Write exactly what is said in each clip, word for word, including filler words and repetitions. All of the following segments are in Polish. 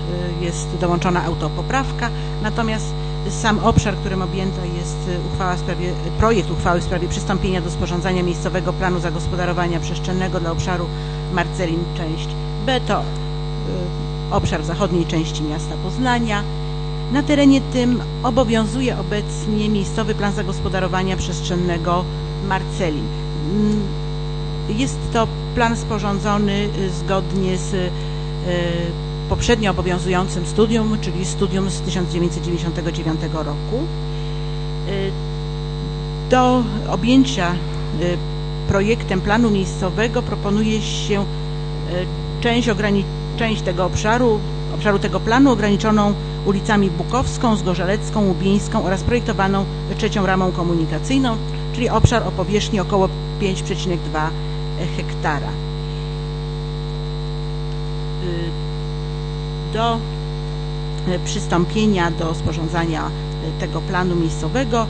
jest dołączona autopoprawka, natomiast sam obszar, którym objęta jest uchwała w sprawie, projekt uchwały w sprawie przystąpienia do sporządzania miejscowego planu zagospodarowania przestrzennego dla obszaru Marcelin, część B, to obszar w zachodniej części miasta Poznania. Na terenie tym obowiązuje obecnie miejscowy plan zagospodarowania przestrzennego Marcelin. Jest to plan sporządzony zgodnie z poprzednio obowiązującym studium, czyli studium z tysiąc dziewięćset dziewięćdziesiątego dziewiątego roku. Do objęcia projektem planu miejscowego proponuje się część, część tego obszaru, obszaru tego planu ograniczoną ulicami Bukowską, Zgorzelecką, Łubieńską oraz projektowaną trzecią ramą komunikacyjną, czyli obszar o powierzchni około pięć przecinek dwa hektara. Do przystąpienia do sporządzania tego planu miejscowego,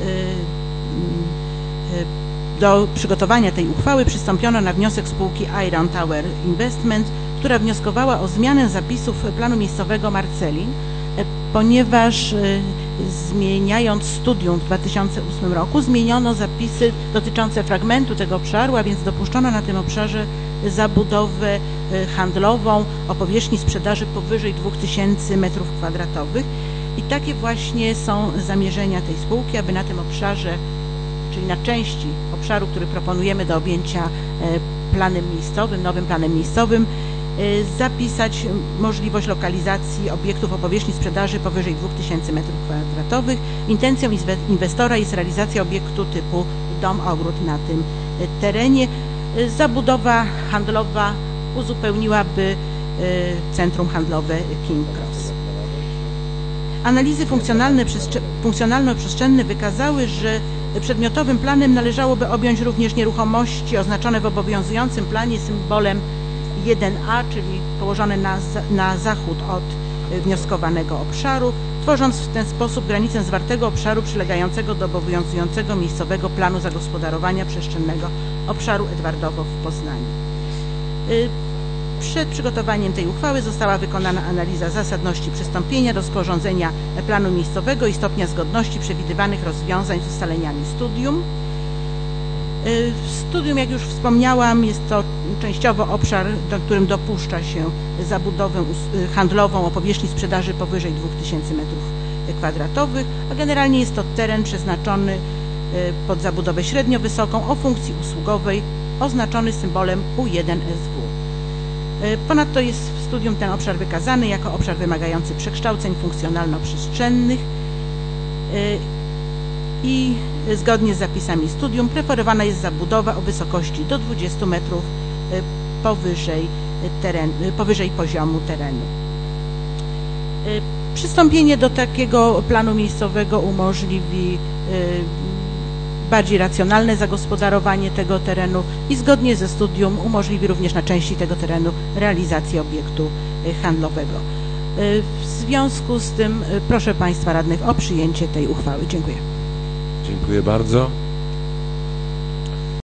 do przygotowania tej uchwały przystąpiono na wniosek spółki Iron Tower Investment, która wnioskowała o zmianę zapisów planu miejscowego Marcelin, ponieważ zmieniając studium w dwa tysiące ósmym roku zmieniono zapisy dotyczące fragmentu tego obszaru, a więc dopuszczono na tym obszarze zabudowę handlową o powierzchni sprzedaży powyżej dwóch tysięcy metrów kwadratowych i takie właśnie są zamierzenia tej spółki, aby na tym obszarze, czyli na części obszaru, który proponujemy do objęcia planem miejscowym, nowym planem miejscowym, zapisać możliwość lokalizacji obiektów o powierzchni sprzedaży powyżej dwóch tysięcy metrów kwadratowych. Intencją inwestora jest realizacja obiektu typu dom-ogród na tym terenie. Zabudowa handlowa uzupełniłaby centrum handlowe King Cross. Analizy funkcjonalno-przestrzenne wykazały, że przedmiotowym planem należałoby objąć również nieruchomości oznaczone w obowiązującym planie symbolem jeden A, czyli położone na, na zachód od wnioskowanego obszaru, tworząc w ten sposób granicę zwartego obszaru przylegającego do obowiązującego miejscowego planu zagospodarowania przestrzennego obszaru Edwardowo w Poznaniu. Przed przygotowaniem tej uchwały została wykonana analiza zasadności przystąpienia do sporządzenia planu miejscowego i stopnia zgodności przewidywanych rozwiązań z ustaleniami studium. Studium, jak już wspomniałam, jest to częściowo obszar, do którym dopuszcza się zabudowę handlową o powierzchni sprzedaży powyżej dwóch tysięcy metrów kwadratowych, a generalnie jest to teren przeznaczony pod zabudowę średnio wysoką o funkcji usługowej oznaczony symbolem U jeden S W. Ponadto jest w studium ten obszar wykazany jako obszar wymagający przekształceń funkcjonalno-przestrzennych i zgodnie z zapisami studium preferowana jest zabudowa o wysokości do dwudziestu metrów powyżej, teren, powyżej poziomu terenu. Przystąpienie do takiego planu miejscowego umożliwi bardziej racjonalne zagospodarowanie tego terenu i zgodnie ze studium umożliwi również na części tego terenu realizację obiektu handlowego. W związku z tym proszę Państwa radnych o przyjęcie tej uchwały. Dziękuję. Dziękuję bardzo.